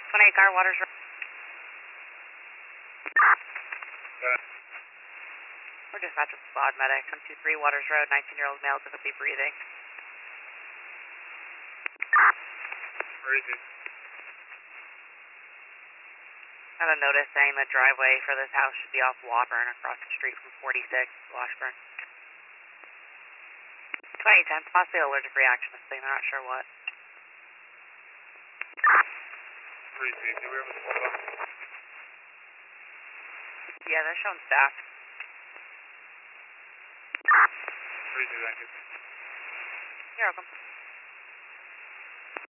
28 car, Waters Road. We're dispatch with squad medic. 123 Waters Road, 19-year-old male difficulty breathing. Where is he? Got a notice saying the driveway for this house should be off Washburn, across the street from 46 Washburn. 2010, possibly allergic reaction to this thing, they're not sure what. Where is he? Do we have a spot on? Yeah, they're showing staff. Where is he? Thank you. You're welcome.